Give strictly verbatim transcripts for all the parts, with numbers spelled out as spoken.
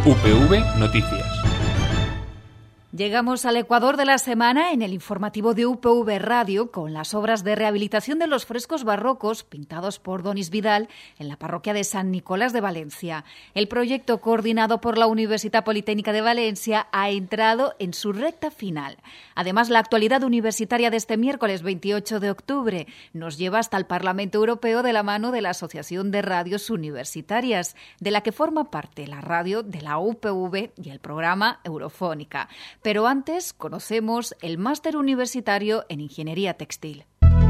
U P V Noticias. Llegamos al Ecuador de la semana en el informativo de U P V Radio con las obras de rehabilitación de los frescos barrocos pintados por Donis Vidal en la parroquia de San Nicolás de Valencia. El proyecto, coordinado por la Universitat Politécnica de Valencia, ha entrado en su recta final. Además, la actualidad universitaria de este miércoles veintiocho de octubre nos lleva hasta el Parlamento Europeo de la mano de la Asociación de Radios Universitarias, de la que forma parte la radio de la U P V y el programa Eurofónica. Pero antes conocemos el máster universitario en Ingeniería Textil.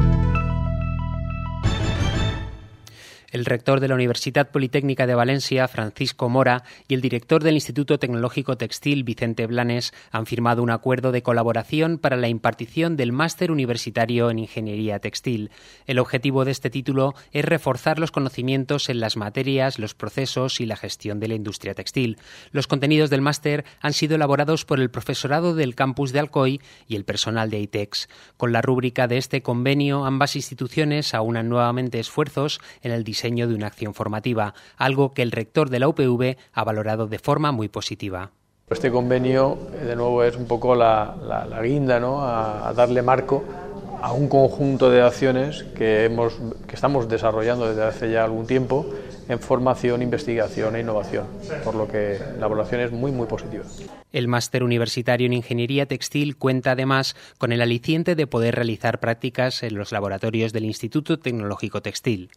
El rector de la Universitat Politécnica de Valencia, Francisco Mora, y el director del Instituto Tecnológico Textil, Vicente Blanes, han firmado un acuerdo de colaboración para la impartición del máster universitario en Ingeniería Textil. El objetivo de este título es reforzar los conocimientos en las materias, los procesos y la gestión de la industria textil. Los contenidos del máster han sido elaborados por el profesorado del campus de Alcoy y el personal de ITEX. Con la rúbrica de este convenio, ambas instituciones aunan nuevamente esfuerzos en el diseño diseño de una acción formativa, algo que el rector de la U P V ha valorado de forma muy positiva. Este convenio, de nuevo, es un poco la, la, la guinda, ¿no?, a, a darle marco a un conjunto de acciones que, hemos, que estamos desarrollando desde hace ya algún tiempo en formación, investigación e innovación, por lo que la evaluación es muy, muy positiva. El máster universitario en Ingeniería Textil cuenta además con el aliciente de poder realizar prácticas en los laboratorios del Instituto Tecnológico Textil.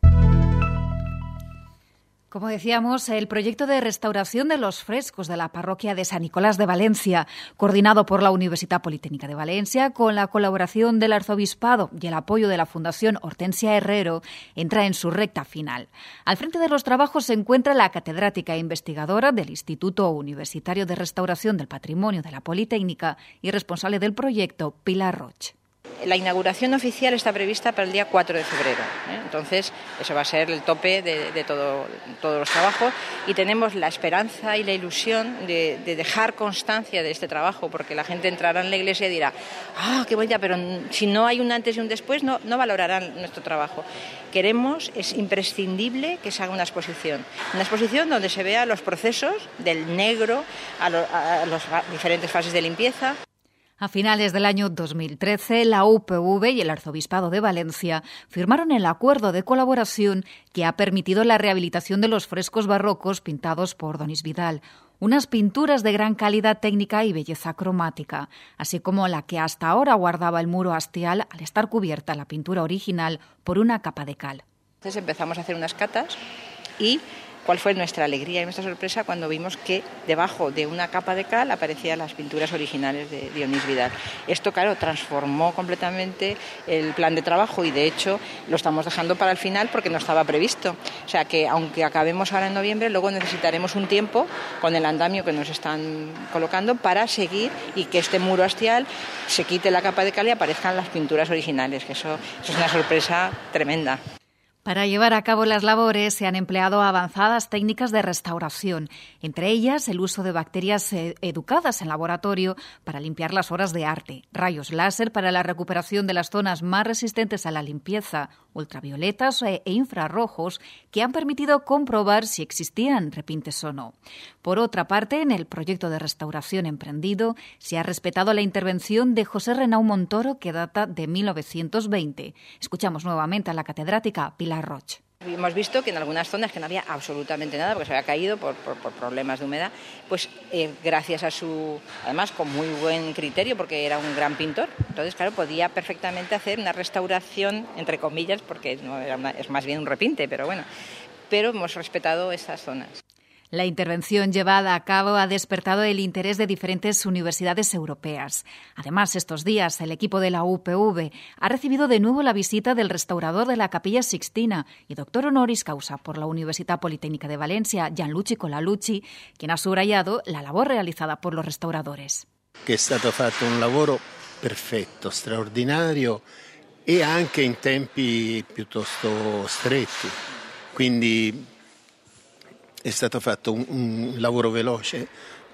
Como decíamos, el proyecto de restauración de los frescos de la parroquia de San Nicolás de Valencia, coordinado por la Universitat Politécnica de Valencia, con la colaboración del Arzobispado y el apoyo de la Fundación Hortensia Herrero, entra en su recta final. Al frente de los trabajos se encuentra la catedrática e investigadora del Instituto Universitario de Restauración del Patrimonio de la Politécnica y responsable del proyecto, Pilar Roig. La inauguración oficial está prevista para el día cuatro de febrero, ¿eh? Entonces eso va a ser el tope de, de todo, todos los trabajos y tenemos la esperanza y la ilusión de, de dejar constancia de este trabajo, porque la gente entrará en la iglesia y dirá, ah, qué bonita, pero si no hay un antes y un después no, no valorarán nuestro trabajo. Queremos, es imprescindible que se haga una exposición, una exposición donde se vea los procesos del negro a, lo, a las diferentes fases de limpieza. A finales del año dos mil trece, la U P V y el Arzobispado de Valencia firmaron el acuerdo de colaboración que ha permitido la rehabilitación de los frescos barrocos pintados por Donis Vidal, unas pinturas de gran calidad técnica y belleza cromática, así como la que hasta ahora guardaba el muro hastial al estar cubierta la pintura original por una capa de cal. Entonces empezamos a hacer unas catas y cuál fue nuestra alegría y nuestra sorpresa cuando vimos que debajo de una capa de cal aparecían las pinturas originales de Donis Vidal. Esto, claro, transformó completamente el plan de trabajo y, de hecho, lo estamos dejando para el final porque no estaba previsto. O sea que, aunque acabemos ahora en noviembre, luego necesitaremos un tiempo con el andamio que nos están colocando para seguir y que este muro hastial se quite la capa de cal y aparezcan las pinturas originales, que eso, eso es una sorpresa tremenda. Para llevar a cabo las labores se han empleado avanzadas técnicas de restauración, entre ellas el uso de bacterias educadas en laboratorio para limpiar las obras de arte, rayos láser para la recuperación de las zonas más resistentes a la limpieza, ultravioletas e infrarrojos que han permitido comprobar si existían repintes o no. Por otra parte, en el proyecto de restauración emprendido se ha respetado la intervención de José Renau Montoro, que data de mil novecientos veinte. Escuchamos nuevamente a la catedrática Pilar Roig. Hemos visto que en algunas zonas que no había absolutamente nada porque se había caído por, por, por problemas de humedad, pues eh, gracias a su, además con muy buen criterio porque era un gran pintor, entonces claro, podía perfectamente hacer una restauración, entre comillas, porque no era una, es más bien un repinte, pero bueno, pero hemos respetado estas zonas. La intervención llevada a cabo ha despertado el interés de diferentes universidades europeas. Además, estos días el equipo de la U P V ha recibido de nuevo la visita del restaurador de la Capilla Sixtina y doctor honoris causa por la Universitat Politécnica de Valencia, Gianluigi Colalucci, quien ha subrayado la labor realizada por los restauradores. Che è stato fatto un lavoro perfetto, straordinario e anche in tempi piuttosto stretti. Quindi è stato fatto un, un lavoro veloce,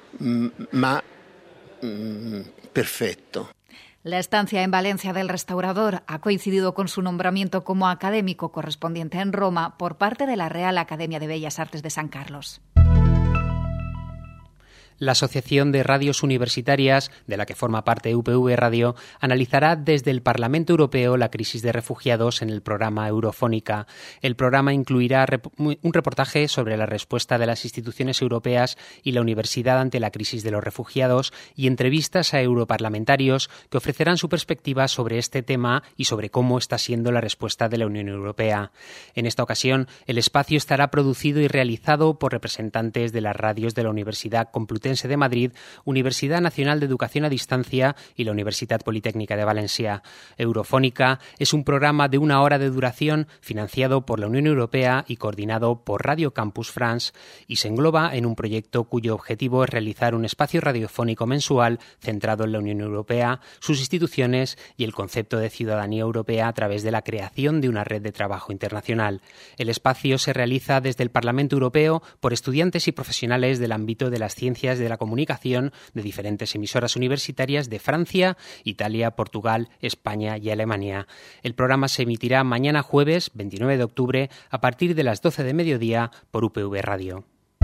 ma mm, perfetto. La estancia en Valencia del restaurador ha coincidido con su nombramiento como académico correspondiente en Roma por parte de la Real Academia de Bellas Artes de San Carlos. La Asociación de Radios Universitarias, de la que forma parte U P V Radio, analizará desde el Parlamento Europeo la crisis de refugiados en el programa Eurofónica. El programa incluirá un reportaje sobre la respuesta de las instituciones europeas y la universidad ante la crisis de los refugiados y entrevistas a europarlamentarios que ofrecerán su perspectiva sobre este tema y sobre cómo está siendo la respuesta de la Unión Europea. En esta ocasión, el espacio estará producido y realizado por representantes de las radios de la Universidad Complutense de Madrid, Universidad Nacional de Educación a Distancia y la Universidad Politécnica de Valencia. Eurofónica es un programa de una hora de duración financiado por la Unión Europea y coordinado por Radio Campus France y se engloba en un proyecto cuyo objetivo es realizar un espacio radiofónico mensual centrado en la Unión Europea, sus instituciones y el concepto de ciudadanía europea a través de la creación de una red de trabajo internacional. El espacio se realiza desde el Parlamento Europeo por estudiantes y profesionales del ámbito de las ciencias de la comunicación de diferentes emisoras universitarias de Francia, Italia, Portugal, España y Alemania. El programa se emitirá mañana jueves veintinueve de octubre a partir de las doce de mediodía por U P V Radio.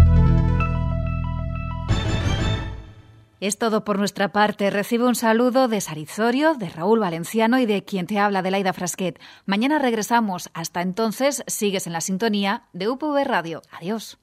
Es todo por nuestra parte. Recibe un saludo de Sarizorio, de Raúl Valenciano y de quien te habla, de Laida Frasquet. Mañana regresamos. Hasta entonces, sigues en la sintonía de U P V Radio. Adiós.